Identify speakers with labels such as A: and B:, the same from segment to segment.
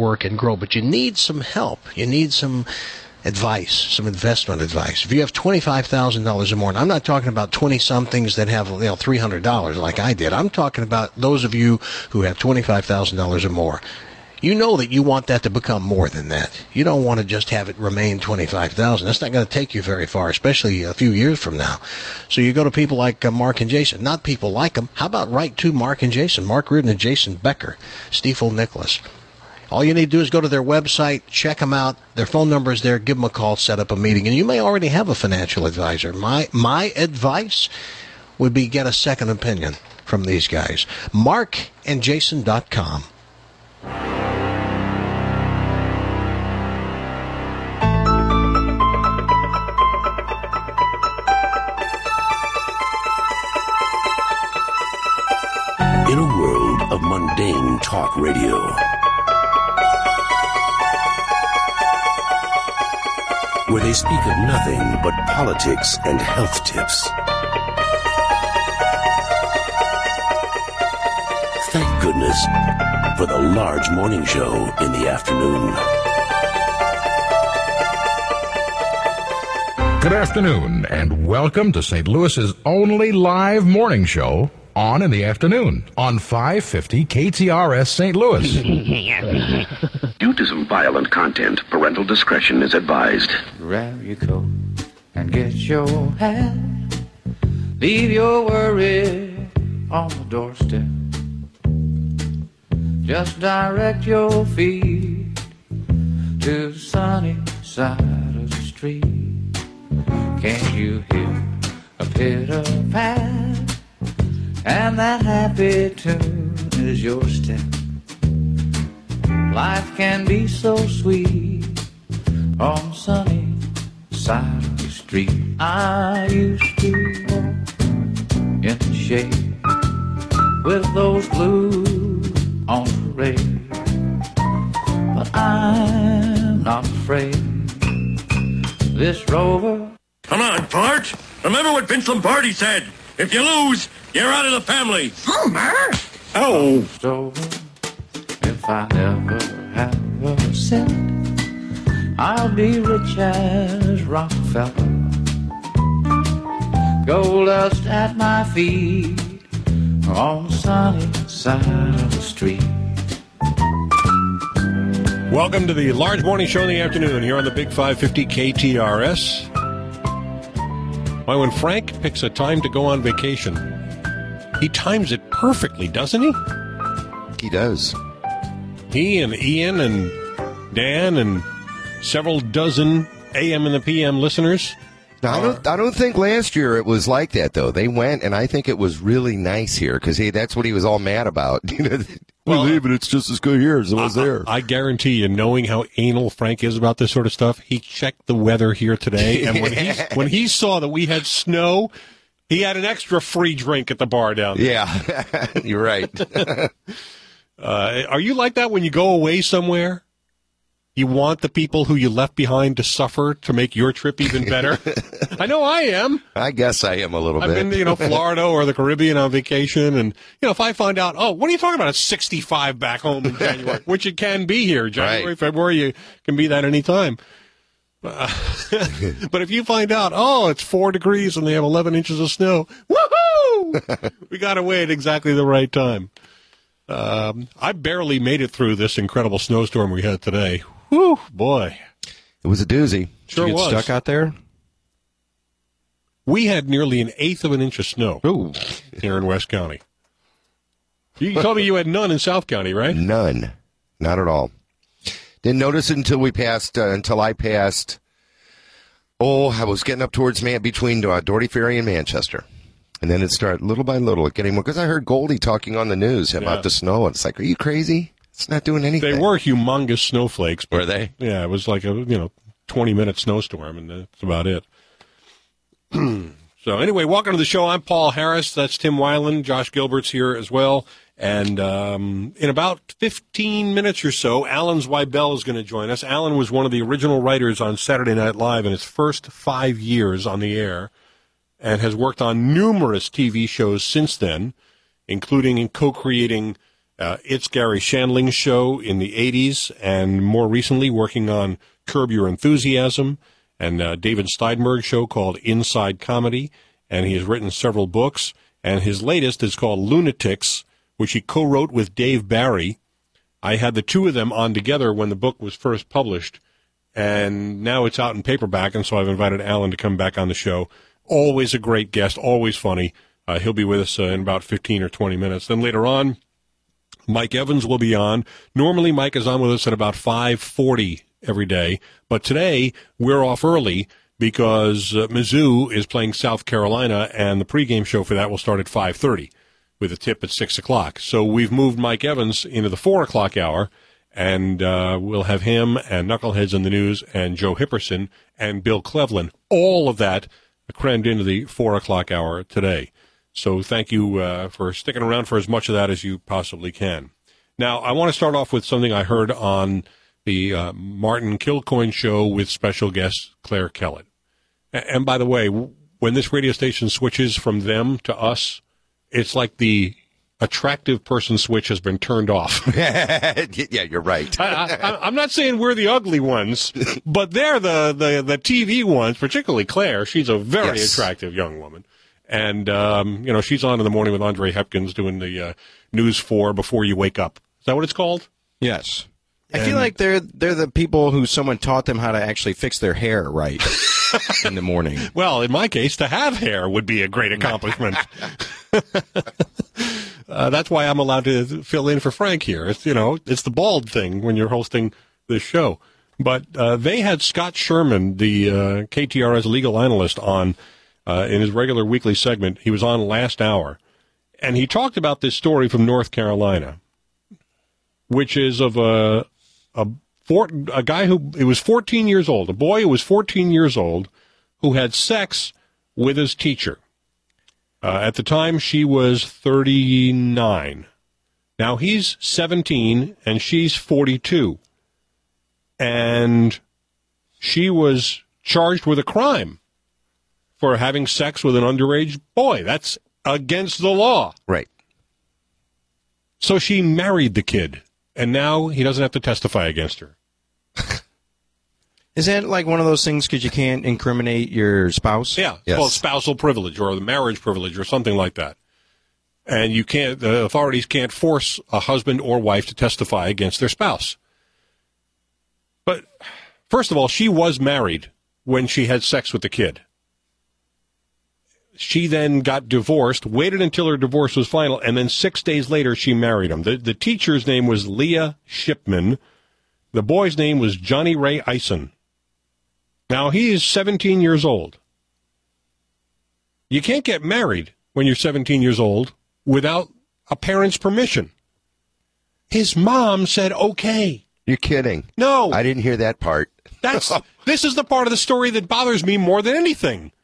A: work and grow, but you need some help. You need some advice, some investment advice. If you have $25,000 or more, and I'm not talking about 20-somethings that have $300 like I did. I'm talking about those of you who have $25,000 or more. You know that you want that to become more than that. You don't want to just have it remain $25,000. That's not going to take you very far, especially a few years from now. So you go to people like Mark and Jason. Not people like them. How about write to Mark and Jason? Mark Reardon and Jason Becker, Stiefel Nicholas. All you need to do is go to their website, check them out. Their phone number is there. Give them a call, set up a meeting. And you may already have a financial advisor. My advice would be get a second opinion from these guys. markandjason.com.
B: In a world of mundane talk radio, where they speak of nothing but politics and health tips, thank goodness for the Large Morning Show in the afternoon.
C: Good afternoon, and welcome to St. Louis's only live morning show on in the afternoon on 550 KTRS St. Louis.
B: Due to some violent content, parental discretion is advised.
D: Grab your coat and get your hat. Leave your worries on the doorstep. Just direct your feet to the sunny side of the street. Can't you hear a pitter-pat? And that happy tune is your step. Life can be so sweet on the sunny side of the street. I used to walk in the shade with those blues on parade, but I'm not afraid. This rover...
E: Come on, Bart. Remember what Vince Lombardi said. If you lose, you're out of the family.
F: Homer!
E: Oh.
D: So, if I never have a cent, I'll be rich as Rockefeller. Gold dust at my feet on the sunny side of the street.
G: Welcome to the Large Morning Show in the afternoon here on the Big 550 KTRS. Why, when Frank picks a time to go on vacation, he times it perfectly, doesn't he?
H: He does.
G: He and Ian and Dan and several dozen AM and the PM listeners.
H: Now, I don't think last year it was like that, though. They went, and I think it was really nice here, because that's what he was all mad about. We leave, and it's just as good here as it was there.
G: I guarantee you, knowing how anal Frank is about this sort of stuff, he checked the weather here today, and when he saw that we had snow, he had an extra free drink at the bar down there.
H: Yeah, you're right.
G: Are you like that when you go away somewhere? You want the people who you left behind to suffer to make your trip even better? I know I am.
H: I guess I am a little bit.
G: I've been to, Florida or the Caribbean on vacation, and, if I find out, what are you talking about? It's 65 back home in January, which it can be here. January, right. February, you can be that any time. But if you find out, it's 4 degrees and they have 11 inches of snow, woohoo! We got away at exactly the right time. I barely made it through this incredible snowstorm we had today. Whew, boy.
H: It was a doozy.
G: Sure
H: Did you
G: was.
H: get stuck out there?
G: We had nearly an eighth of an inch of snow here in West County. You told me you had none in South County, right?
H: None. Not at all. Didn't notice it until I passed. I was getting up towards between Doherty Ferry and Manchester. And then it started little by little getting more, because I heard Goldie talking on the news about the snow. And it's like, are you crazy? It's not doing anything.
G: They were humongous snowflakes.
H: Were they?
G: Yeah, it was like a 20-minute snowstorm, and that's about it. So anyway, welcome to the show. I'm Paul Harris. That's Tim Weiland. Josh Gilbert's here as well. And in about 15 minutes or so, Alan Zweibel is going to join us. Alan was one of the original writers on Saturday Night Live in its first 5 years on the air, and has worked on numerous TV shows since then, including in co-creating It's Gary Shandling's show in the 80s, and more recently working on Curb Your Enthusiasm, and David Steinberg's show called Inside Comedy, and he has written several books, and his latest is called Lunatics, which he co-wrote with Dave Barry. I had the two of them on together when the book was first published, and now it's out in paperback, and so I've invited Alan to come back on the show. Always a great guest, always funny. He'll be with us in about 15 or 20 minutes. Then later on, Mike Evans will be on. Normally, Mike is on with us at about 5:40 every day, but today we're off early because Mizzou is playing South Carolina, and the pregame show for that will start at 5:30 with a tip at 6 o'clock. So we've moved Mike Evans into the 4 o'clock hour, and we'll have him and Knuckleheads in the News and Joe Hipperson and Bill Cleveland. All of that crammed into the 4 o'clock hour today. So thank you for sticking around for as much of that as you possibly can. Now, I want to start off with something I heard on the Martin Kilcoyne show with special guest Claire Kellett. And by the way, when this radio station switches from them to us, it's like the attractive person switch has been turned off.
H: Yeah, you're right.
G: I'm not saying we're the ugly ones, but they're the TV ones, particularly Claire. She's a very attractive young woman. And, she's on in the morning with Andre Hepkins doing the News 4 Before You Wake Up. Is that what it's called?
F: Yes. I feel like they're the people who someone taught them how to actually fix their hair right in the morning.
G: Well, in my case, to have hair would be a great accomplishment. That's why I'm allowed to fill in for Frank here. It's, it's the bald thing when you're hosting this show. But they had Scott Sherman, the KTRS legal analyst, on in his regular weekly segment. He was on last hour, and he talked about this story from North Carolina, which is of a guy who was 14 years old, a boy who was 14 years old, who had sex with his teacher. At the time, she was 39. Now, he's 17, and she's 42. And she was charged with a crime for having sex with an underage boy. That's against the law.
H: Right.
G: So she married the kid, and now he doesn't have to testify against her.
F: Is that like one of those things because you can't incriminate your spouse?
G: Yeah, it's called spousal privilege or the marriage privilege or something like that. And the authorities can't force a husband or wife to testify against their spouse. But first of all, she was married when she had sex with the kid. She then got divorced, waited until her divorce was final, and then 6 days later she married him. The teacher's name was Leah Shipman. The boy's name was Johnny Ray Eisen. Now, he is 17 years old. You can't get married when you're 17 years old without a parent's permission. His mom said, okay.
H: You're kidding.
G: No.
H: I didn't hear that part.
G: This is the part of the story that bothers me more than anything.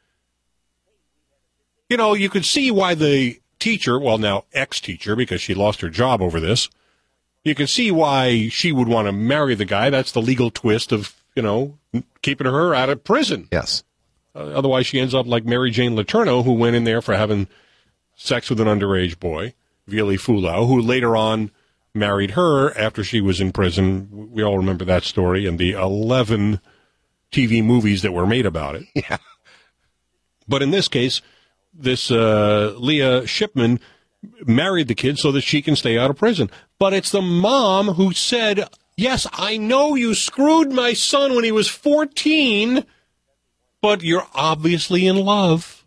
G: You could see why the teacher, well, now ex-teacher, because she lost her job over this, you can see why she would want to marry the guy. That's the legal twist of, keeping her out of prison.
H: Yes.
G: Otherwise, she ends up like Mary Jane Letourneau, who went in there for having sex with an underage boy, Vili Fulau, who later on married her after she was in prison. We all remember that story and the 11 TV movies that were made about it.
H: Yeah.
G: But in this case, this Leah Shipman married the kid so that she can stay out of prison. But it's the mom who said, yes, I know you screwed my son when he was 14, but you're obviously in love.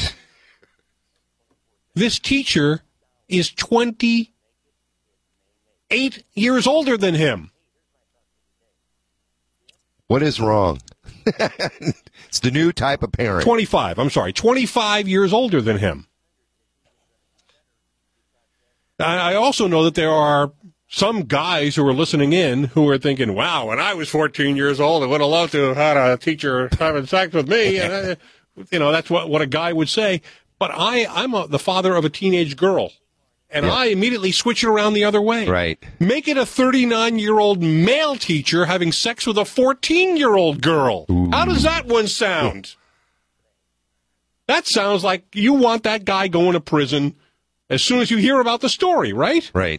G: This teacher is 28 years older than him.
H: What is wrong? It's the new type of parent.
G: 25 years older than him. I also know that there are some guys who are listening in who are thinking, wow, when I was 14 years old, I would have loved to have had a teacher having sex with me. And that's what a guy would say. But I'm the father of a teenage girl, and I immediately switch it around the other way.
H: Right.
G: Make it a 39-year-old male teacher having sex with a 14-year-old girl. Ooh. How does that one sound? That sounds like you want that guy going to prison as soon as you hear about the story, right?
H: Right.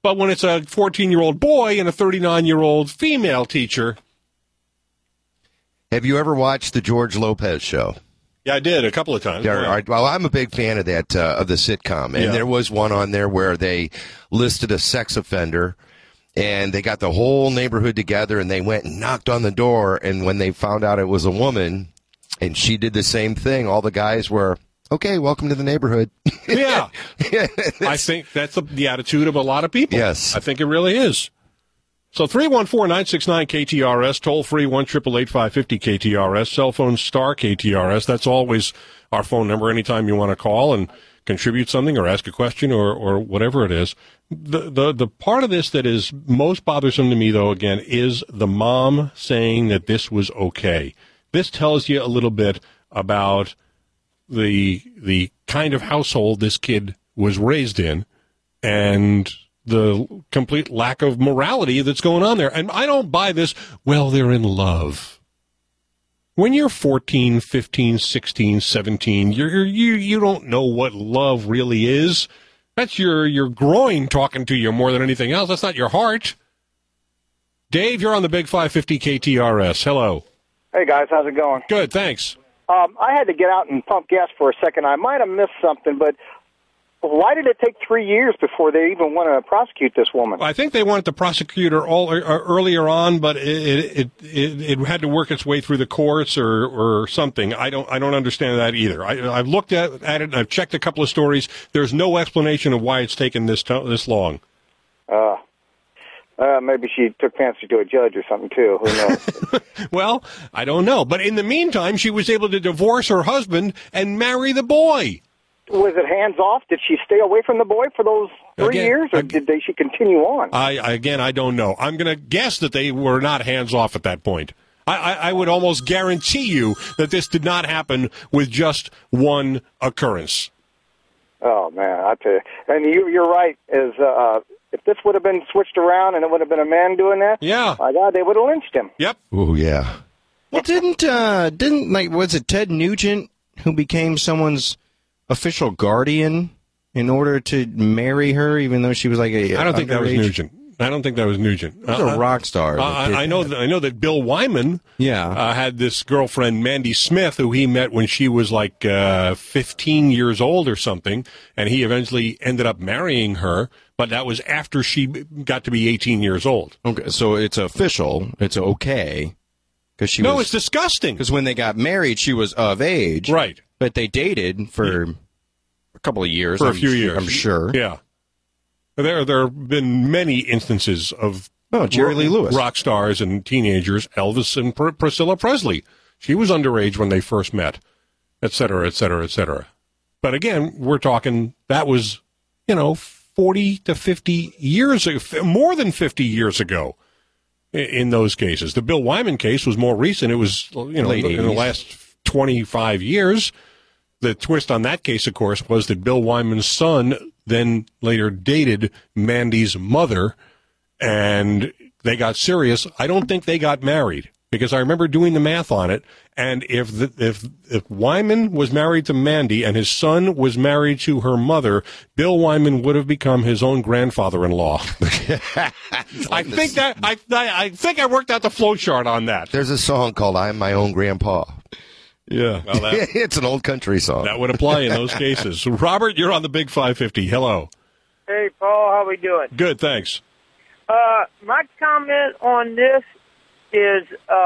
G: But when it's a 14-year-old boy and a 39-year-old female teacher.
H: Have you ever watched the George Lopez show?
G: Yeah, I did a couple of times.
H: Yeah, all right. Well, I'm a big fan of that, of the sitcom. And there was one on there where they listed a sex offender, and they got the whole neighborhood together, and they went and knocked on the door. And when they found out it was a woman, and she did the same thing, all the guys were, okay, welcome to the neighborhood.
G: Yeah. I think that's the attitude of a lot of people.
H: Yes.
G: I think it really is. So 314-969-KTRS, toll-free 1-888-550-KTRS, cell phone star KTRS. That's always our phone number anytime you want to call and contribute something or ask a question or whatever it is. The part of this that is most bothersome to me, though, again, is the mom saying that this was okay. This tells you a little bit about the kind of household this kid was raised in and the complete lack of morality that's going on there. And I don't buy this, well, they're in love. When you're 14, 15, 16, 17, you don't know what love really is. That's your groin talking to you more than anything else. That's not your heart. Dave, you're on the Big 550 KTRS. Hello.
I: Hey, guys. How's it going?
G: Good, thanks.
I: I had to get out and pump gas for a second. I might have missed something, but why did it take 3 years before they even want to prosecute this woman?
G: I think they wanted to prosecute her earlier on, but it had to work its way through the courts or something. I don't understand that either. I've looked at it and I've checked a couple of stories. There's no explanation of why it's taken this long.
I: Maybe she took fancy to a judge or something too. Who knows?
G: Well, I don't know. But in the meantime, she was able to divorce her husband and marry the boy.
I: Was it hands off? Did she stay away from the boy for those 3 years, or did she continue on?
G: I don't know. I'm going to guess that they were not hands off at that point. I would almost guarantee you that this did not happen with just one occurrence.
I: Oh man, I tell you, and you're right. If this would have been switched around and it would have been a man doing that, my God, they would have lynched him.
G: Yep.
H: Oh yeah.
F: Well, didn't was it Ted Nugent who became someone's official guardian in order to marry her, even though she was like
G: I don't think that was Nugent.
F: He was a rock star.
G: I know that Bill Wyman had this girlfriend, Mandy Smith, who he met when she was like 15 years old or something, and he eventually ended up marrying her, but that was after she got to be 18 years old.
F: Okay, so it's official. It's okay.
G: It's disgusting.
F: Because when they got married, she was of age.
G: Right.
F: But they dated for a couple of years.
G: For a few years.
F: I'm sure.
G: Yeah. There have been many instances of
F: Jerry Lee Lewis,
G: rock stars and teenagers, Elvis and Priscilla Presley. She was underage when they first met, et cetera, et cetera, et cetera. But again, we're talking, that was, 40 to 50 years ago, more than 50 years ago in those cases. The Bill Wyman case was more recent. It was, in the last 25 years. The twist on that case, of course, was that Bill Wyman's son then later dated Mandy's mother, and they got serious. I don't think they got married, because I remember doing the math on it, and if Wyman was married to Mandy and his son was married to her mother, Bill Wyman would have become his own grandfather-in-law. I think I worked out the flow chart on that.
H: There's a song called "I'm My Own Grandpa."
G: Yeah. Well,
H: it's an old country song.
G: That would apply in those cases. Robert, you're on the Big 550. Hello.
J: Hey, Paul. How we doing?
G: Good, thanks.
J: My comment on this is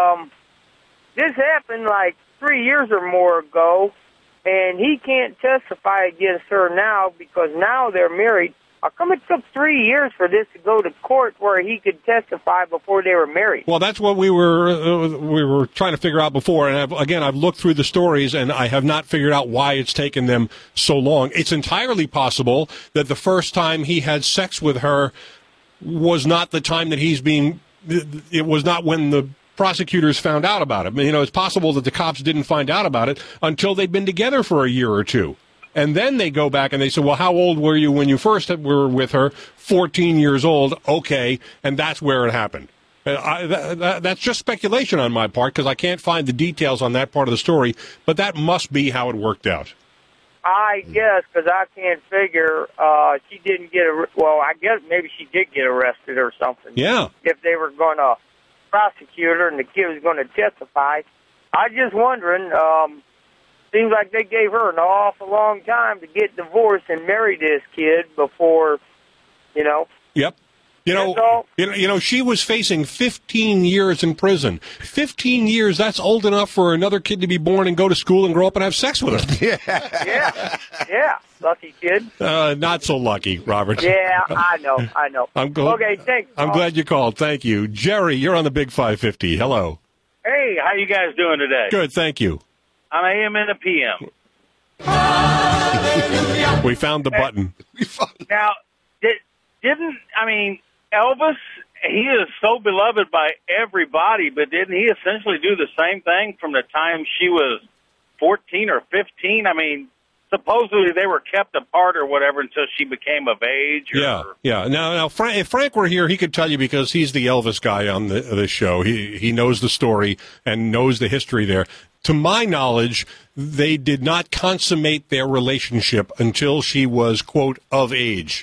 J: this happened like 3 years or more ago, and he can't testify against her now because now they're married. How come it took 3 years for this to go to court where he could testify before they were married?
G: Well, that's what we were trying to figure out before. And I've looked through the stories, and I have not figured out why it's taken them so long. It's entirely possible that the first time he had sex with her was not the time that it was not when the prosecutors found out about it. It's possible that the cops didn't find out about it until they'd been together for a year or two. And then they go back and they say, well, how old were you when you first were with her? 14 years old. Okay. And that's where it happened. That's just speculation on my part because I can't find the details on that part of the story, but that must be how it worked out.
J: I guess, because I can't figure, she didn't get, well, I guess maybe she did get arrested or something.
G: Yeah.
J: If they were going to prosecute her and the kid was going to testify. I just wondering, seems like they gave her an awful long time to get divorced and marry this kid before, you know.
G: Yep. You know, she was facing 15 years in prison. 15 years, that's old enough for another kid to be born and go to school and grow up and have sex with her.
J: Yeah. Lucky kid.
G: Not so lucky, Robert.
J: Yeah, I know. Okay, thanks.
G: I'm glad you called. Thank you. Jerry, you're on the Big 550. Hello.
K: Hey, how you guys doing today?
G: Good, thank you.
K: I'm AM and a PM.
G: We found the button.
K: Now, Elvis, he is so beloved by everybody, but didn't he essentially do the same thing from the time she was 14 or 15? I mean, supposedly they were kept apart or whatever until she became of age.
G: Yeah. Now, if Frank were here, he could tell you because he's the Elvis guy on this show. He knows the story and knows the history there. To my knowledge, they did not consummate their relationship until she was, quote, of age.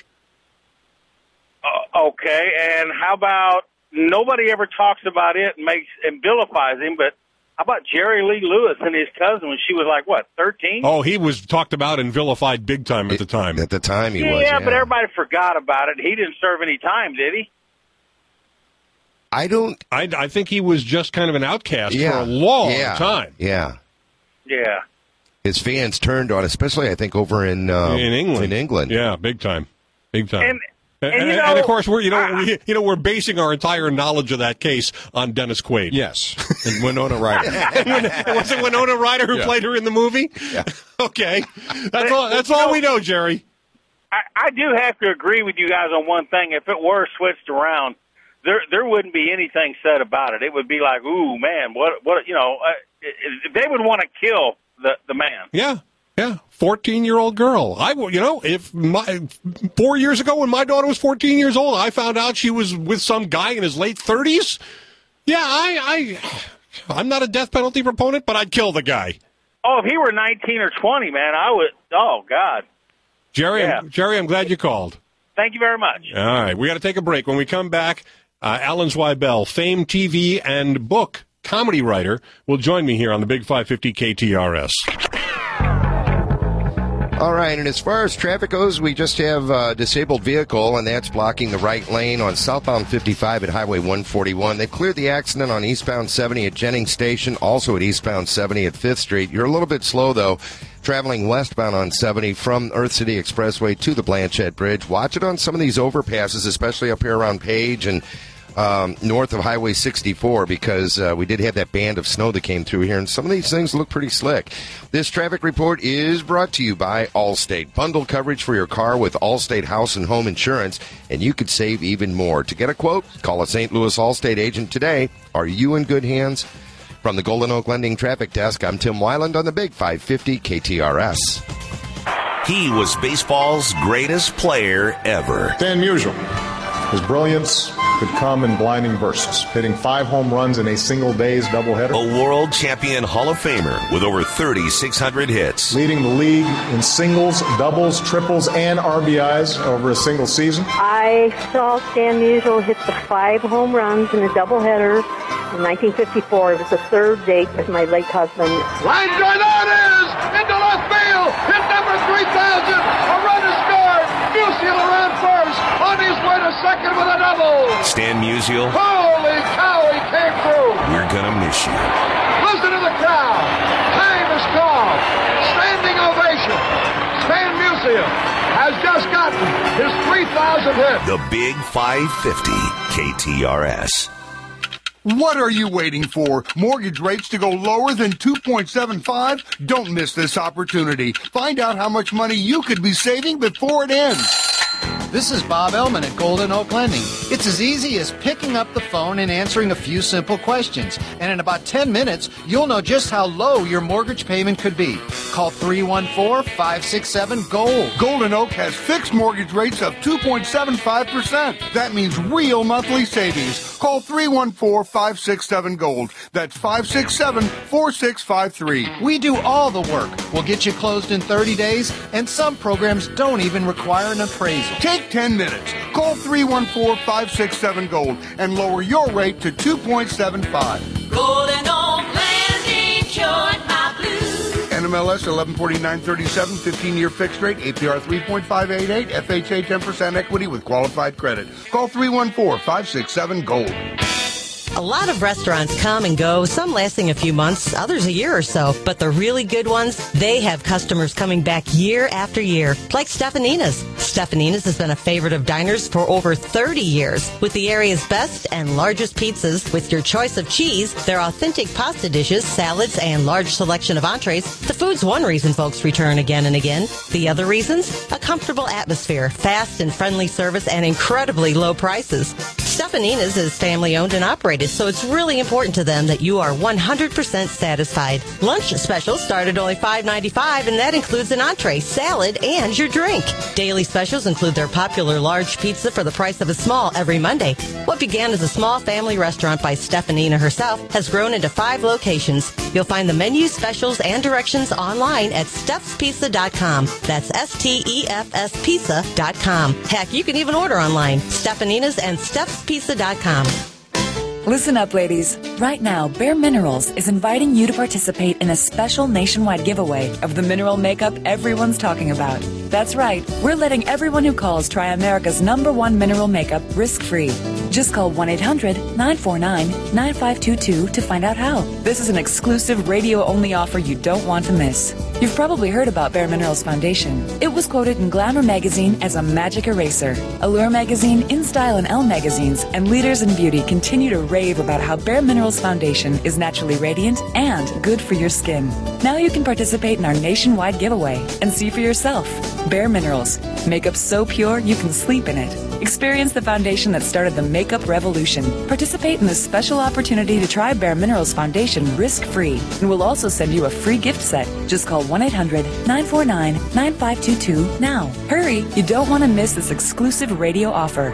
K: Okay, and how about nobody ever talks about it and vilifies him, but how about Jerry Lee Lewis and his cousin when she was like, 13?
G: Oh, he was talked about and vilified big time at the time.
H: At the time he was,
K: yeah, but everybody forgot about it. He didn't serve any time, did he?
G: I think he was just kind of an outcast for a long time.
H: Yeah.
K: Yeah.
H: His fans turned on, especially I think over in England.
G: Yeah, big time.
K: And
G: of course, we're basing our entire knowledge of that case on Dennis Quaid.
F: Yes, and Winona Ryder.
G: Was it Winona Ryder who played her in the movie?
H: Yeah.
G: Okay, that's all we know, Jerry.
K: I do have to agree with you guys on one thing. If it were switched around, there wouldn't be anything said about it. It would be like, ooh, man, what they would want to kill the man.
G: Yeah. 14-year-old girl. If 4 years ago when my daughter was 14 years old, I found out she was with some guy in his late 30s. Yeah, I'm not a death penalty proponent, but I'd kill the guy.
K: Oh, if he were 19 or 20, man, I would. Oh God.
G: Jerry, I'm glad you called.
K: Thank you very much.
G: All right, we got to take a break. When we come back, Alan Zweibel, famed TV and book comedy writer, will join me here on the Big 550 KTRS.
H: All right, and as far as traffic goes, we just have a disabled vehicle, and that's blocking the right lane on southbound 55 at Highway 141. They've cleared the accident on eastbound 70 at Jennings Station, also at eastbound 70 at 5th Street. You're a little bit slow, though, traveling westbound on 70 from Earth City Expressway to the Blanchette Bridge. Watch it on some of these overpasses, especially up here around Page and north of Highway 64, because we did have that band of snow that came through here, and some of these things look pretty slick. This traffic report is brought to you by Allstate. Bundle coverage for your car with Allstate House and Home Insurance, and you could save even more. To get a quote, call a St. Louis Allstate agent today. Are you in good hands? From the Golden Oak Lending Traffic Desk, I'm Tim Weiland on the Big 550 KTRS.
L: He was baseball's greatest player ever.
M: Stan Musial. His brilliance could come in blinding bursts, hitting 5 home runs in a single day's doubleheader.
L: A world champion Hall of Famer with over 3,600 hits.
M: Leading the league in singles, doubles, triples, and RBIs over a single season.
N: I saw Stan Musial hit the 5 home runs in a doubleheader in 1954. It was the third date with my late husband.
O: Line drive, there it is! Into left field! Hit number 3,000! A run is scored! Musial around first! On his way to second with a double!
L: Stan Musial.
O: Holy cow, he came through!
L: We're gonna miss you.
O: Listen to the crowd! Time is called! Standing ovation! Stan Musial has just gotten his 3,000th hit!
L: The Big 550 KTRS.
P: What are you waiting for? Mortgage rates to go lower than 2.75? Don't miss this opportunity. Find out how much money you could be saving before it ends.
Q: This is Bob Ellman at Golden Oak Lending. It's as easy as picking up the phone and answering a few simple questions. And in about 10 minutes, you'll know just how low your mortgage payment could be. Call 314-567-GOLD.
P: Golden Oak has fixed mortgage rates of 2.75%. That means real monthly savings. Call 314-567-GOLD. That's 567-4653.
Q: We do all the work. We'll get you closed in 30 days, and some programs don't even require an appraisal.
P: Take 10 minutes. Call 314-567-GOLD and lower your rate to 2.75.
R: Golden Oak Land Insured My Blues.
P: NMLS 114937, 15-year fixed rate, APR 3.588, FHA 10% equity with qualified credit. Call 314-567-GOLD.
S: A lot of restaurants come and go, some lasting a few months, others a year or so. But the really good ones, they have customers coming back year after year, like Stefanina's. Stefanina's has been a favorite of diners for over 30 years. With the area's best and largest pizzas, with your choice of cheese, their authentic pasta dishes, salads, and large selection of entrees, the food's one reason folks return again and again. The other reasons? A comfortable atmosphere, fast and friendly service, and incredibly low prices. Stefanina's is family-owned and operated, so it's really important to them that you are 100% satisfied. Lunch specials start at only $5.95, and that includes an entree, salad, and your drink. Daily specials include their popular large pizza for the price of a small every Monday. What began as a small family restaurant by Stefanina herself has grown into 5 locations. You'll find the menu, specials, and directions online at steffspizza.com. That's STEFS Pizza.com. Heck, you can even order online. Stefanina's and steffspizza.com.
T: Listen up, ladies. Right now, Bare Minerals is inviting you to participate in a special nationwide giveaway of the mineral makeup everyone's talking about. That's right. We're letting everyone who calls try America's #1 mineral makeup risk-free. Just call 1-800-949-9522 to find out how. This is an exclusive radio-only offer you don't want to miss. You've probably heard about Bare Minerals Foundation. It was quoted in Glamour magazine as a magic eraser. Allure magazine, InStyle, and Elle magazines, and leaders in beauty continue to rave about how Bare Minerals Foundation is naturally radiant and good for your skin. Now you can participate in our nationwide giveaway and see for yourself. Bare Minerals. Makeup so pure you can sleep in it. Experience the foundation that started the makeup revolution. Participate in this special opportunity to try Bare Minerals Foundation risk-free. And we'll also send you a free gift set. Just call 1-800-949-9522 now. Hurry, you don't want to miss this exclusive radio offer.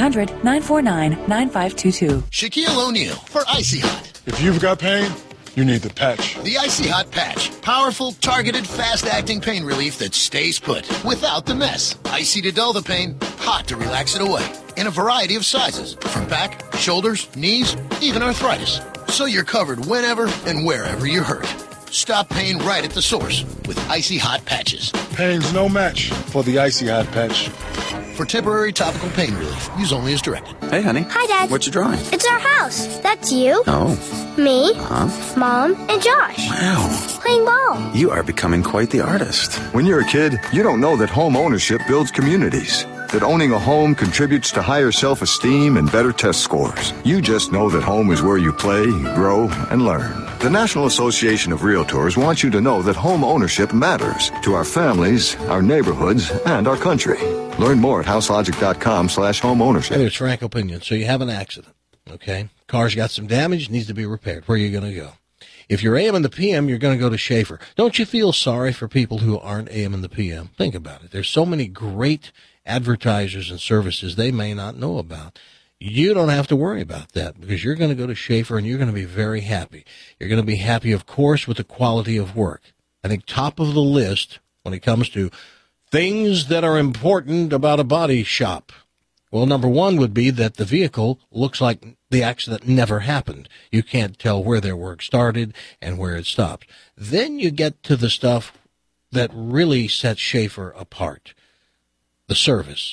T: 1-800-949-9522.
U: Shaquille O'Neal for Icy Hot.
V: If you've got pain, you need the patch.
U: The Icy Hot Patch. Powerful, targeted, fast-acting pain relief that stays put without the mess. Icy to dull the pain, hot to relax it away. In a variety of sizes, from back, shoulders, knees, even arthritis. So you're covered whenever and wherever you're hurt. Stop pain right at the source with Icy Hot Patches.
V: Pain's no match for the Icy Hot Patch.
U: For temporary topical pain relief, use only as directed.
W: Hey, honey.
X: Hi, Dad.
W: What you drawing?
X: It's our house. That's you.
W: Oh.
X: Me.
W: Huh?
X: Mom. And Josh.
W: Wow.
X: Playing ball.
W: You are becoming quite the artist.
Y: When you're a kid, you don't know that home ownership builds communities. That owning a home contributes to higher self-esteem and better test scores. You just know that home is where you play, grow, and learn. The National Association of Realtors wants you to know that home ownership matters to our families, our neighborhoods, and our country. Learn more at houselogic.com/home ownership.
A: Hey, there's Frank Opinion. So you have an accident, okay? Car's got some damage, needs to be repaired. Where are you going to go? If you're AM and the PM, you're going to go to Schaefer. Don't you feel sorry for people who aren't AM and the PM? Think about it. There's so many great advertisers and services they may not know about. You don't have to worry about that because you're going to go to Schaefer and you're going to be very happy. You're going to be happy, of course, with the quality of work. I think top of the list when it comes to things that are important about a body shop. Well, number one would be that the vehicle looks like the accident never happened. You can't tell where their work started and where it stopped. Then you get to the stuff that really sets Schaefer apart. The service.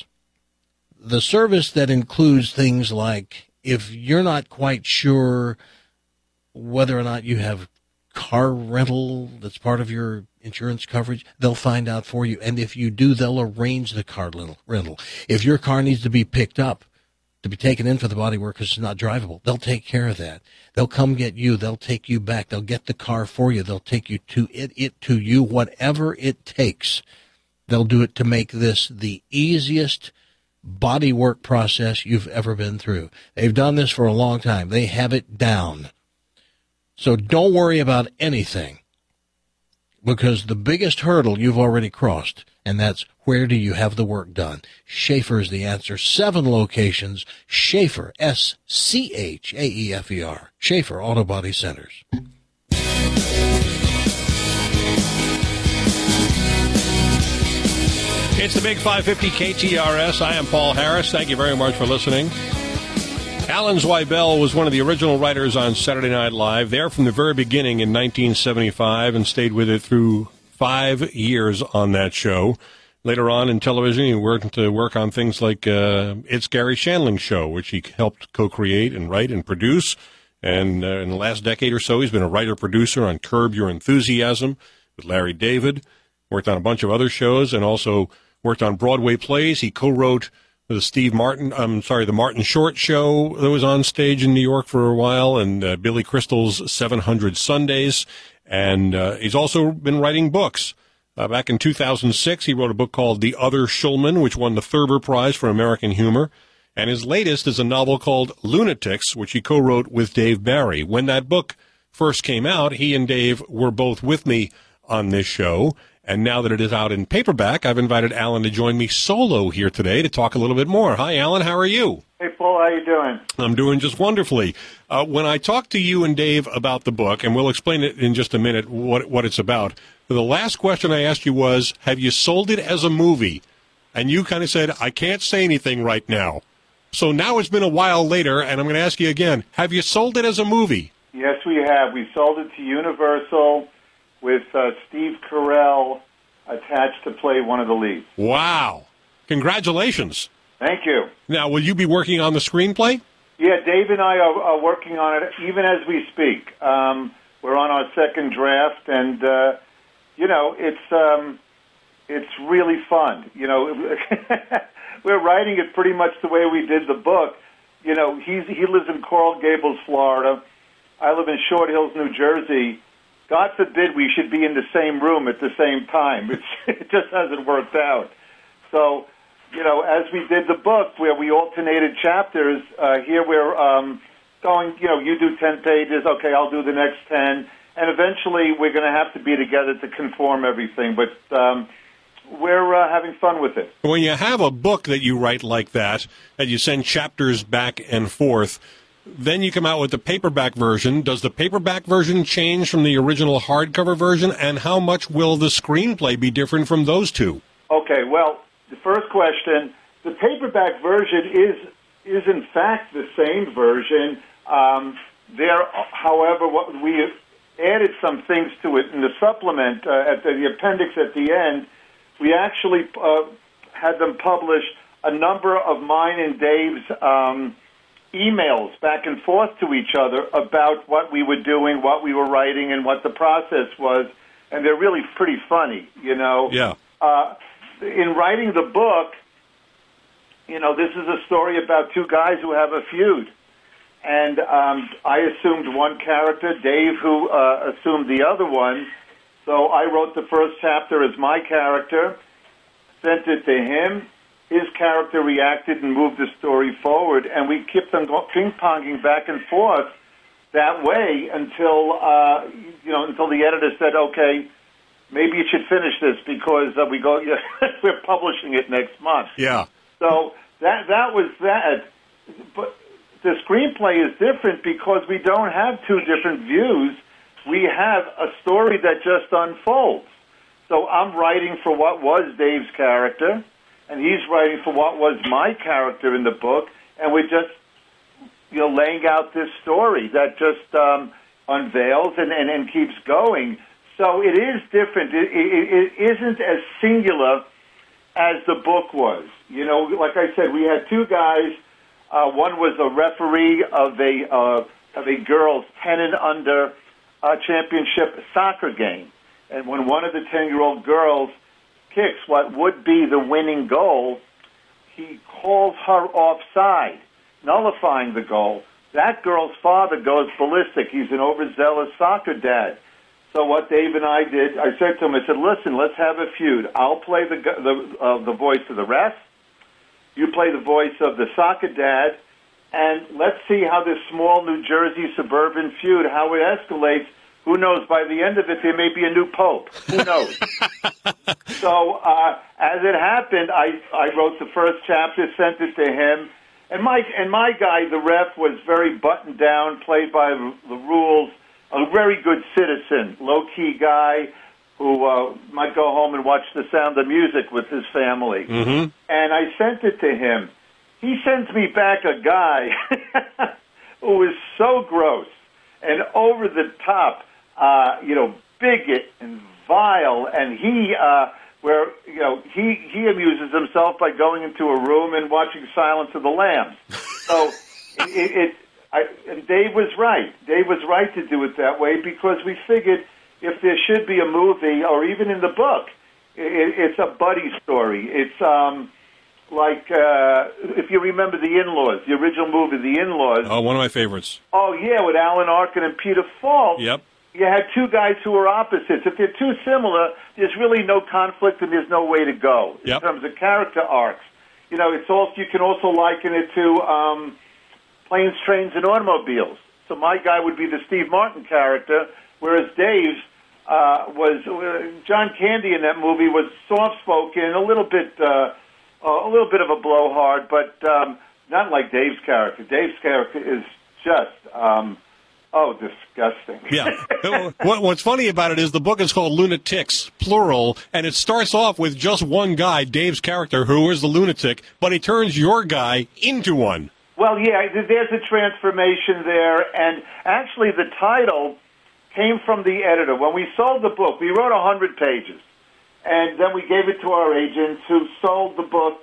A: The service that includes things like if you're not quite sure whether or not you have car rental that's part of your insurance coverage, they'll find out for you. And if you do, they'll arrange the car rental. If your car needs to be picked up to be taken in for the body work because it's not drivable, they'll take care of that. They'll come get you. They'll take you back. They'll get the car for you. They'll take you to it to you, whatever it takes. They'll do it to make this the easiest bodywork process you've ever been through. They've done this for a long time. They have it down. So don't worry about anything, because the biggest hurdle you've already crossed, and that's where do you have the work done? Schaefer is the answer. 7 locations. Schaefer, S-C-H-A-E-F-E-R. Schaefer Auto Body Centers.
G: It's the Big 550 KTRS. I am Paul Harris. Thank you very much for listening. Alan Zweibel was one of the original writers on Saturday Night Live, there from the very beginning in 1975, and stayed with it through 5 years on that show. Later on in television, he worked to work on things like It's Gary Shandling's Show, which he helped co-create and write and produce. And in the last decade or so, he's been a writer-producer on Curb Your Enthusiasm with Larry David. Worked on a bunch of other shows and also worked on Broadway plays. He co-wrote the Martin Short Show that was on stage in New York for a while, and Billy Crystal's 700 Sundays. And he's also been writing books. Back in 2006, he wrote a book called The Other Schulman, which won the Thurber Prize for American Humor. And his latest is a novel called Lunatics, which he co-wrote with Dave Barry. When that book first came out, he and Dave were both with me on this show. And now that it is out in paperback, I've invited Alan to join me solo here today to talk a little bit more. Hi, Alan. How are you?
B: Hey, Paul. How you doing?
G: I'm doing just wonderfully. When I talked to you and Dave about the book, and we'll explain it in just a minute what it's about, the last question I asked you was, have you sold it as a movie? And you kind of said, I can't say anything right now. So now it's been a while later, and I'm going to ask you again, have you sold it as a movie?
B: Yes, we have. We sold it to Universal with Steve Carell attached to play one of the leads.
G: Wow. Congratulations.
B: Thank you.
G: Now, will you be working on the screenplay?
B: Yeah, Dave and I are working on it even as we speak. We're on our second draft, and, it's really fun. We're writing it pretty much the way we did the book. He lives in Coral Gables, Florida. I live in Short Hills, New Jersey. God forbid we should be in the same room at the same time. It just hasn't worked out. So, as we did the book where we alternated chapters, here we're going, you do 10 pages, okay, I'll do the next 10, and eventually we're going to have to be together to conform everything. But we're having fun with it.
G: When you have a book that you write like that, and you send chapters back and forth, then you come out with the paperback version. Does the paperback version change from the original hardcover version, and how much will the screenplay be different from those two?
B: Okay, well, the first question, the paperback version is in fact the same version. However, we added some things to it in the supplement, at the appendix at the end. We actually had them publish a number of mine and Dave's emails back and forth to each other about what we were doing, what we were writing, and what the process was, and they're really pretty funny,
G: Yeah.
B: In writing the book, this is a story about two guys who have a feud, and I assumed one character, Dave, who assumed the other one, so I wrote the first chapter as my character, sent it to him. His character reacted and moved the story forward, and we kept them ping-ponging back and forth that way until the editor said, "Okay, maybe you should finish this because we're publishing it next month."
G: Yeah.
B: So that was that. But the screenplay is different because we don't have two different views. We have a story that just unfolds. So I'm writing for what was Dave's character, and he's writing for what was my character in the book, and we're just, laying out this story that just unveils and keeps going. So it is different. It isn't as singular as the book was. Like I said, we had two guys. One was a referee of a girls' 10 and under championship soccer game, and when one of the 10-year-old girls kicks what would be the winning goal, he calls her offside, nullifying the goal. That girl's father goes ballistic. He's an overzealous soccer dad. So what Dave and I did, I said to him, I said, listen, let's have a feud. I'll play the voice of the ref, You play the voice of the soccer dad, and let's see how this small New Jersey suburban feud, how it escalates. Who knows? By the end of it, there may be a new pope. Who knows? So, as it happened, I wrote the first chapter, sent it to him, and my guy, the ref, was very buttoned down, played by the rules, a very good citizen, low-key guy who might go home and watch The Sound of Music with his family.
G: Mm-hmm.
B: And I sent it to him. He sends me back a guy who is so gross and over the top, bigot and vile, and he amuses himself by going into a room and watching Silence of the Lambs. So and Dave was right. Dave was right to do it that way because we figured if there should be a movie or even in the book, it's a buddy story. It's if you remember The In-Laws, the original movie, The In-Laws.
G: Oh, one of my favorites.
B: Oh, yeah, with Alan Arkin and Peter Falk.
G: Yep.
B: You had two guys who were opposites. If they're too similar, there's really no conflict and there's no way to go in terms of character arcs. You can also liken it to Planes, Trains, and Automobiles. So my guy would be the Steve Martin character, whereas Dave's was John Candy in that movie was soft-spoken, a little bit of a blowhard, but not like Dave's character. Dave's character is just disgusting.
G: Yeah. What's funny about it is the book is called Lunatics, plural, and it starts off with just one guy, Dave's character, who is the lunatic, but he turns your guy into one.
B: Well, yeah, there's a transformation there, and actually the title came from the editor. When we sold the book, we wrote 100 pages, and then we gave it to our agents who sold the book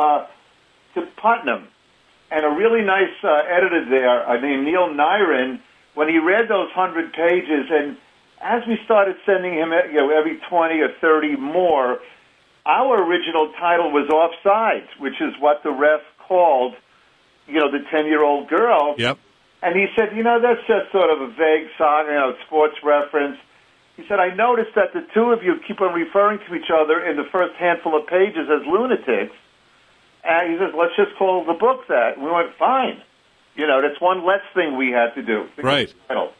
B: to Putnam. And a really nice editor there named Neil Nyren, when he read those 100 pages, and as we started sending him every 20 or 30 more, our original title was Offsides, which is what the ref called, the 10-year-old girl.
G: Yep.
B: And he said, that's just sort of a vague sports reference. He said, I noticed that the two of you keep on referring to each other in the first handful of pages as lunatics. And he says, let's just call the book that. And we went, fine. That's one less thing we had to do.
G: Right.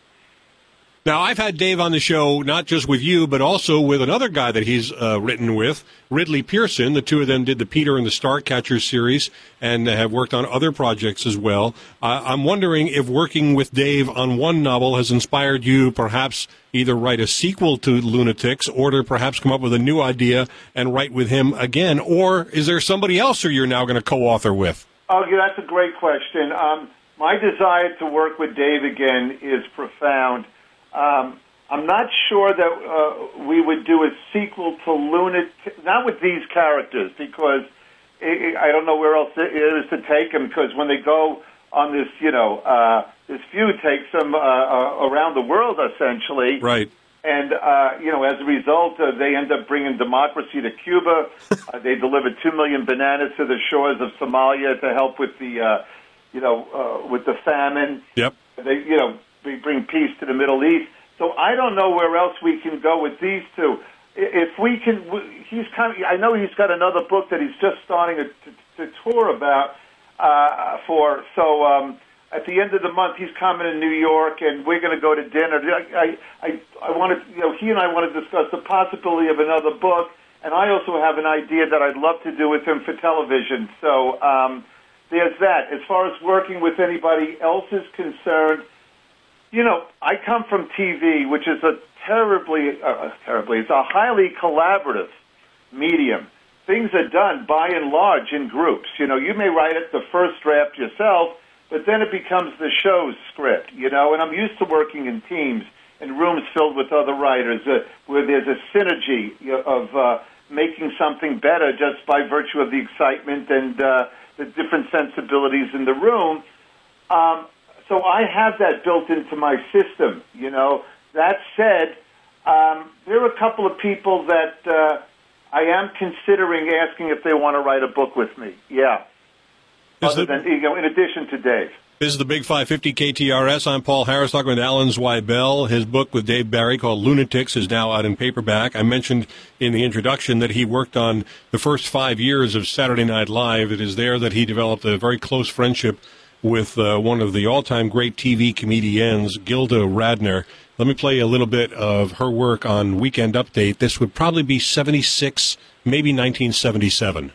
G: Now, I've had Dave on the show, not just with you, but also with another guy that he's written with, Ridley Pearson. The two of them did the Peter and the Starcatcher series and have worked on other projects as well. I'm wondering if working with Dave on one novel has inspired you perhaps either write a sequel to Lunatics or to perhaps come up with a new idea and write with him again, or is there somebody else who you're now going to co-author with?
B: Oh, yeah, that's a great question. My desire to work with Dave again is profound. I'm not sure that we would do a sequel to Lunatic, not with these characters, because I don't know where else it is to take them, because when they go on this, this feud takes them around the world, essentially.
G: Right.
B: And, as a result, they end up bringing democracy to Cuba. They deliver 2 million bananas to the shores of Somalia to help with the, with the famine.
G: Yep.
B: They bring peace to the Middle East. So I don't know where else we can go with these two. If we can, I know he's got another book that he's just starting to tour about So at the end of the month, he's coming to New York, and we're going to go to dinner. I wanted, he and I want to discuss the possibility of another book, and I also have an idea that I'd love to do with him for television. So there's that. As far as working with anybody else is concerned, I come from TV, which is a it's a highly collaborative medium. Things are done by and large in groups. You may write it the first draft yourself, but then it becomes the show's script, and I'm used to working in teams, in rooms filled with other writers, where there's a synergy of making something better just by virtue of the excitement and the different sensibilities in the room. So I have that built into my system, That said, there are a couple of people that I am considering asking if they want to write a book with me. Yeah. In addition to Dave.
G: This is the Big 550 KTRS. I'm Paul Harris talking with Alan Zweibel. His book with Dave Barry called Lunatics is now out in paperback. I mentioned in the introduction that he worked on the first 5 years of Saturday Night Live. It is there that he developed a very close friendship with one of the all-time great TV comedians, Gilda Radner. Let me play a little bit of her work on Weekend Update. This would probably be 76, maybe 1977.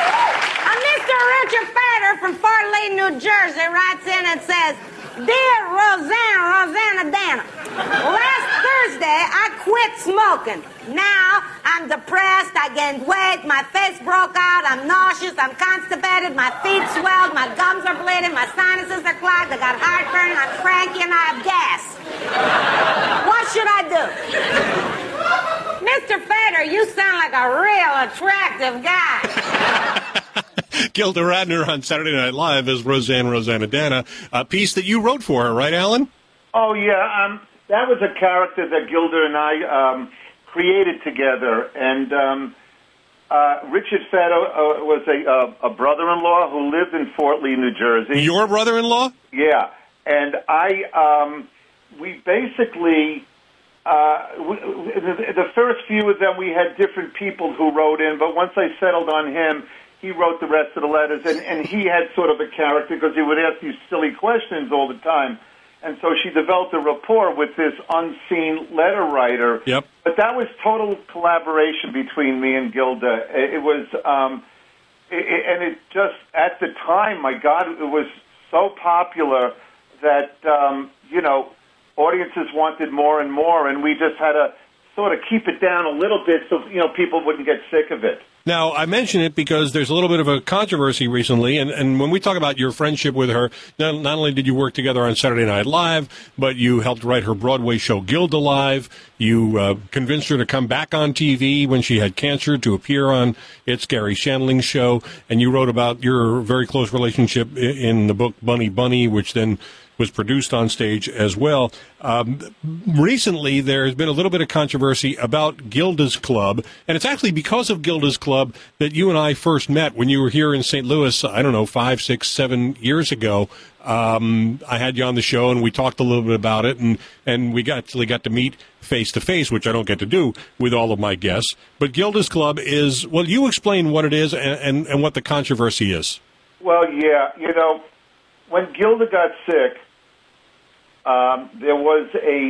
C: From Fort Lee, New Jersey, writes in and says, "Dear Rosanna Dana, last Thursday I quit smoking. Now I'm depressed, I gained weight, my face broke out, I'm nauseous, I'm constipated, my feet swelled, my gums are bleeding, my sinuses are clogged, I got heartburn, I'm cranky, and I have gas. What should I do?" Mr. Fader, you sound like a real attractive guy.
G: Gilda Radner on Saturday Night Live as Rosanna Dana, a piece that you wrote for her, right, Alan?
B: Oh, yeah. That was a character that Gilda and I created together. And Richard Fedor was a brother-in-law who lived in Fort Lee, New Jersey.
G: Your brother-in-law?
B: Yeah. And we basically... the first few of them, we had different people who wrote in, but once I settled on him, he wrote the rest of the letters, and he had sort of a character because he would ask you silly questions all the time. And so she developed a rapport with this unseen letter writer.
G: Yep.
B: But that was total collaboration between me and Gilda. It was, and it just, at the time, my God, it was so popular that, audiences wanted more and more, and we just had to sort of keep it down a little bit so, people wouldn't get sick of it.
G: Now, I mention it because there's a little bit of a controversy recently, and when we talk about your friendship with her, not only did you work together on Saturday Night Live, but you helped write her Broadway show, Gilda Live. You convinced her to come back on TV when she had cancer to appear on It's Gary Shandling's show, and you wrote about your very close relationship in the book Bunny Bunny, which then was produced on stage as well. Recently, there has been a little bit of controversy about Gilda's Club, and it's actually because of Gilda's Club that you and I first met when you were here in St. Louis, 5, 6, 7 years ago. I had you on the show, and we talked a little bit about it, and we actually got to meet face-to-face, which I don't get to do with all of my guests. But Gilda's Club is, well, you explain what it is and what the controversy is.
B: Well, yeah, when Gilda got sick, there was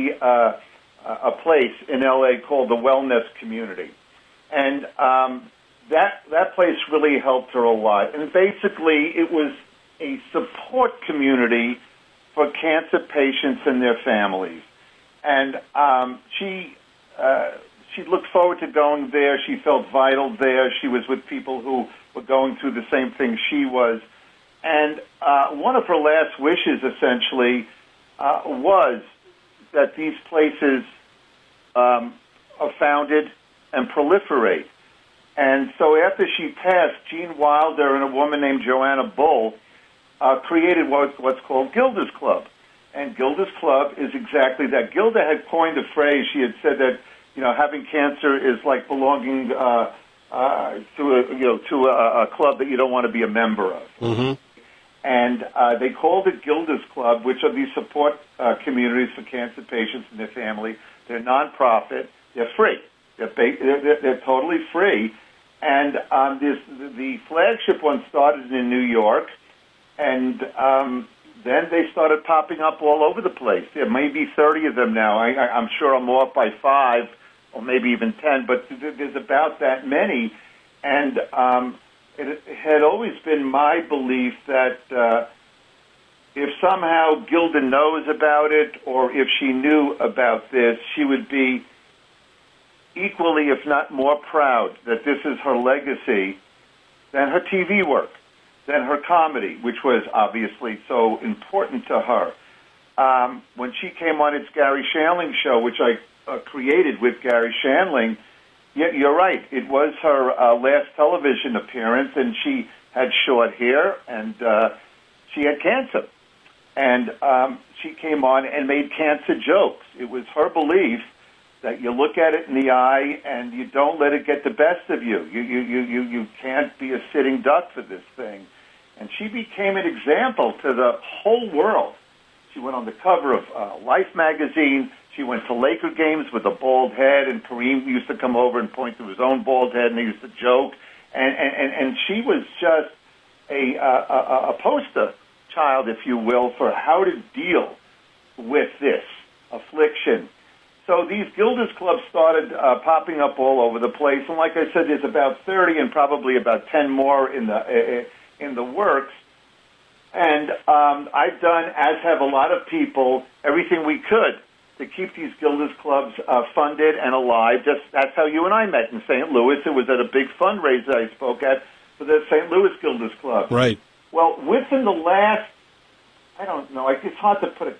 B: a place in L.A. called the Wellness Community, and that place really helped her a lot. And basically, it was a support community for cancer patients and their families. And she looked forward to going there. She felt vital there. She was with people who were going through the same thing she was. And one of her last wishes, essentially, was that these places are founded and proliferate. And so after she passed, Gene Wilder and a woman named Joanna Bull created what's called Gilda's Club. And Gilda's Club is exactly that. Gilda had coined a phrase. She had said that, having cancer is like belonging to a club that you don't want to be a member of.
G: Mm-hmm.
B: And they called it Gilda's Club, which are these support communities for cancer patients and their family. They're nonprofit. They're free. They're totally free. And the flagship one started in New York, and then they started popping up all over the place. There may be 30 of them now. I'm sure I'm off by 5 or maybe even 10, but there's about that many. And it had always been my belief that if somehow Gilda knows about it or if she knew about this, she would be equally, if not more proud that this is her legacy than her TV work, than her comedy, which was obviously so important to her. When she came on It's Gary Shandling show, which I created with Gary Shandling, yeah, you're right. It was her last television appearance, and she had short hair, and she had cancer. And she came on and made cancer jokes. It was her belief that you look at it in the eye and you don't let it get the best of you. You can't be a sitting duck for this thing. And she became an example to the whole world. She went on the cover of Life magazine. She went to Laker games with a bald head, and Kareem used to come over and point to his own bald head, and he used to joke. And she was just a poster child, if you will, for how to deal with this affliction. So these Gilda's clubs started popping up all over the place, and like I said, there's about 30 and probably about 10 more in the works. And I've done, as have a lot of people, everything we could to keep these Gilda's clubs funded and alive. That's how you and I met in St. Louis. It was at a big fundraiser I spoke at for the St. Louis Gilda's Club.
G: Right.
B: Well, within the last, I don't know, it's hard to put it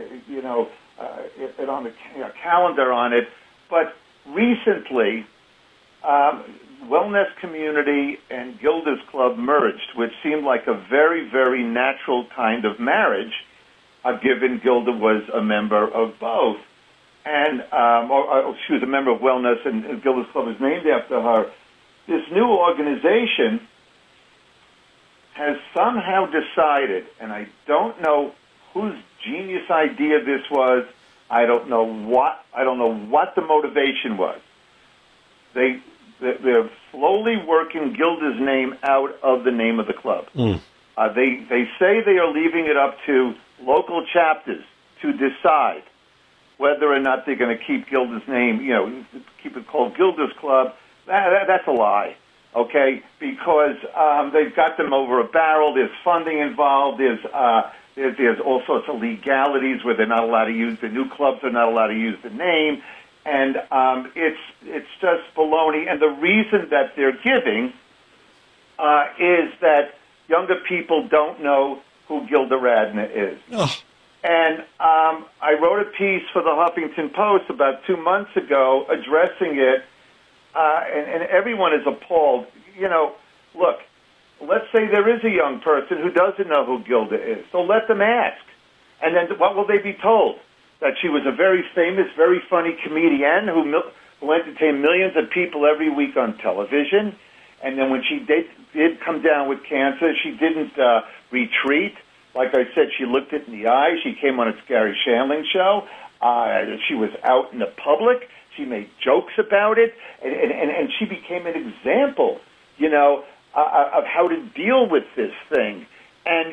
B: on the calendar on it, but recently, Wellness Community and Gilda's Club merged, which seemed like a very, very natural kind of marriage, given Gilda was a member of both. And she was a member of Wellness, and Gilda's Club is named after her. This new organization has somehow decided, and I don't know whose genius idea this was. I don't know what the motivation was. They're slowly working Gilda's name out of the name of the club. They say they are leaving it up to local chapters to decide whether or not they're going to keep Gilda's name, keep it called Gilda's Club. That's a lie, okay? Because they've got them over a barrel. There's funding involved. There's all sorts of legalities where they're not allowed to use the new clubs are not allowed to use the name, and it's just baloney. And the reason that they're giving is that younger people don't know who Gilda Radner is.
G: Oh.
B: And I wrote a piece for the Huffington Post about 2 months ago addressing it, and everyone is appalled. Look, let's say there is a young person who doesn't know who Gilda is, so let them ask. And then what will they be told? That she was a very famous, very funny comedian who entertained millions of people every week on television, and then when she did come down with cancer, she didn't retreat. Like I said, she looked it in the eye. She came on a Gary Shandling show. She was out in the public. She made jokes about it, and she became an example, of how to deal with this thing. And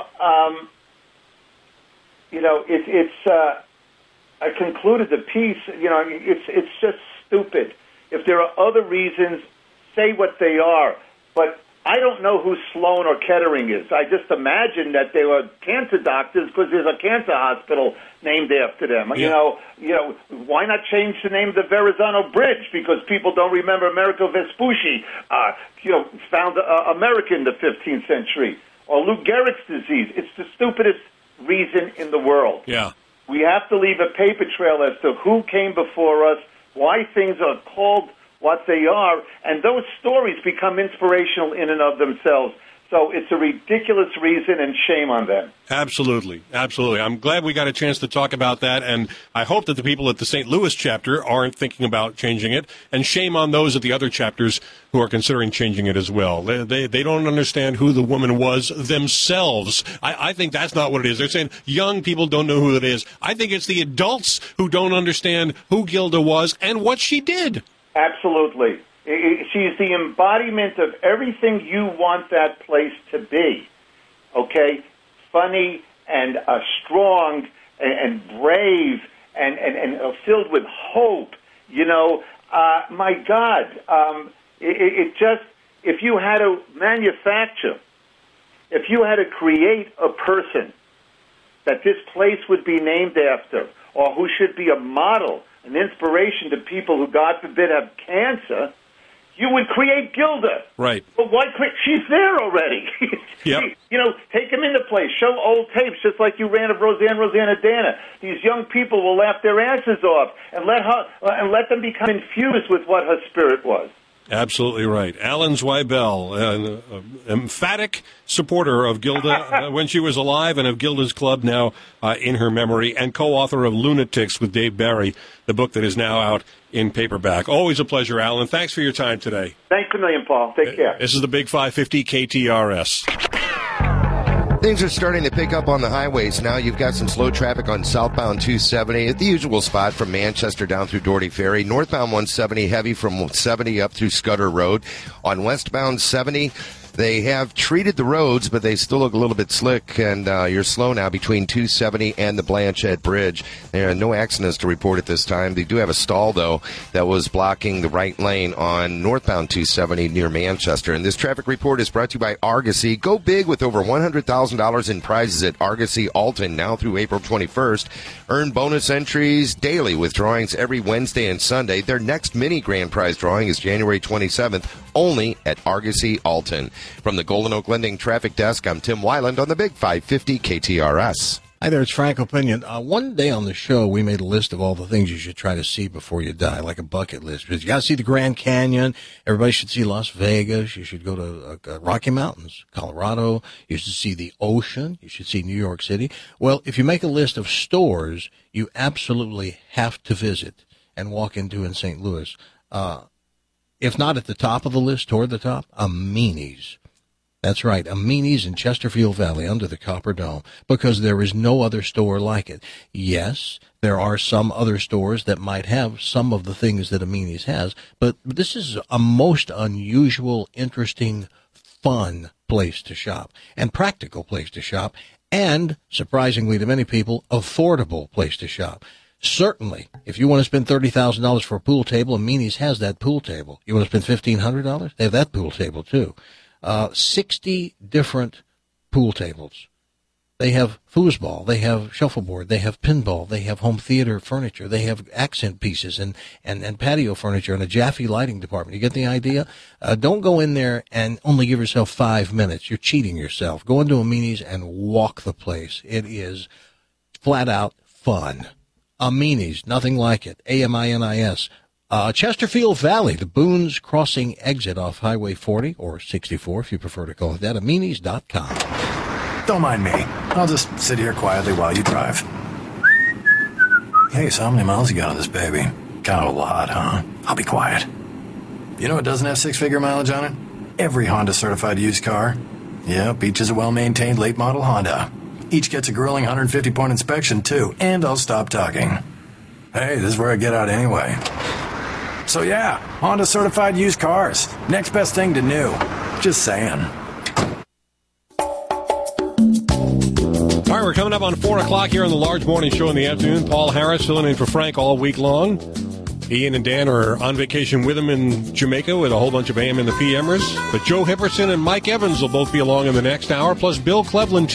B: I concluded the piece. It's just stupid. If there are other reasons, say what they are. But I don't know who Sloan or Kettering is. I just imagine that they were cancer doctors because there's a cancer hospital named after them. Yeah. Why not change the name of the Verrazano Bridge? Because people don't remember Amerigo Vespucci, found America in the 15th century. Or Lou Gehrig's disease. It's the stupidest reason in the world.
G: Yeah.
B: We have to leave a paper trail as to who came before us, why things are called what they are, and those stories become inspirational in and of themselves. So it's a ridiculous reason, and shame on them.
G: Absolutely. Absolutely. I'm glad we got a chance to talk about that, and I hope that the people at the St. Louis chapter aren't thinking about changing it, and shame on those at the other chapters who are considering changing it as well. They don't understand who the woman was themselves. I think that's not what it is. They're saying young people don't know who it is. I think it's the adults who don't understand who Gilda was and what she did.
B: Absolutely. She's the embodiment of everything you want that place to be, okay? Funny and strong and brave and filled with hope. My God, it just, if you had to manufacture, if you had to create a person that this place would be named after or who should be a model, an inspiration to people who, God forbid, have cancer, you would create Gilda.
G: Right.
B: But why create? She's there already.
G: Yep.
B: Take them into place. Show old tapes just like you ran of Rosanna. These young people will laugh their asses off and let them become infused with what her spirit was.
G: Absolutely right. Alan Zweibel, an emphatic supporter of Gilda when she was alive and of Gilda's Club now in her memory, and co-author of Lunatics with Dave Barry, the book that is now out in paperback. Always a pleasure, Alan. Thanks for your time today.
B: Thanks a million, Paul. Take care.
G: This is the Big 550 KTRS.
H: Things are starting to pick up on the highways now. You've got some slow traffic on southbound 270 at the usual spot from Manchester down through Doherty Ferry. Northbound 170 heavy from 70 up through Scudder Road. On westbound 70, they have treated the roads, but they still look a little bit slick, and you're slow now between 270 and the Blanchette Bridge. There are no accidents to report at this time. They do have a stall, though, that was blocking the right lane on northbound 270 near Manchester. And this traffic report is brought to you by Argosy. Go big with over $100,000 in prizes at Argosy Alton now through April 21st. Earn bonus entries daily with drawings every Wednesday and Sunday. Their next mini grand prize drawing is January 27th, only at Argosy Alton. From the Golden Oak Lending Traffic Desk, I'm Tim Weiland on the Big 550 KTRS.
A: Hi there, it's Frank Opinion. One day on the show, we made a list of all the things you should try to see before you die, like a bucket list. Because you got to see the Grand Canyon. Everybody should see Las Vegas. You should go to Rocky Mountains, Colorado. You should see the ocean. You should see New York City. Well, if you make a list of stores you absolutely have to visit and walk into in St. Louis, if not at the top of the list, toward the top, Amini's. That's right, Amini's in Chesterfield Valley under the Copper Dome, because there is no other store like it. Yes, there are some other stores that might have some of the things that Amini's has, but this is a most unusual, interesting, fun place to shop, and practical place to shop, and, surprisingly to many people, affordable place to shop. Certainly, if you want to spend $30,000 for a pool table, Amini's has that pool table. You want to spend $1,500? They have that pool table, too. 60 different pool tables. They have foosball, they have shuffleboard, they have pinball, they have home theater furniture, they have accent pieces and patio furniture and a Jaffe lighting department. You get the idea? Don't go in there and only give yourself 5 minutes. You're cheating yourself. Go into Amini's and walk the place. It is flat out fun. Amini's, nothing like it. Aminis. Chesterfield Valley, the Boones Crossing exit off Highway 40, or 64 if you prefer to call it that, Aminis.com.
D: Don't mind me. I'll just sit here quietly while you drive. Hey, so how many miles you got on this baby? Kind of a lot, huh? I'll be quiet. You know it doesn't have six-figure mileage on it? Every Honda certified used car. Yep, each is a well-maintained late model Honda. Each gets a grueling 150-point inspection, too. And I'll stop talking. Hey, this is where I get out anyway. So yeah, Honda certified used cars. Next best thing to new. Just saying.
G: All right, we're coming up on 4 o'clock here on the Large Morning Show in the afternoon. Paul Harris filling in for Frank all week long. Ian and Dan are on vacation with him in Jamaica with a whole bunch of AM and the PMers. But Joe Hipperson and Mike Evans will both be along in the next hour, plus Bill Cleveland.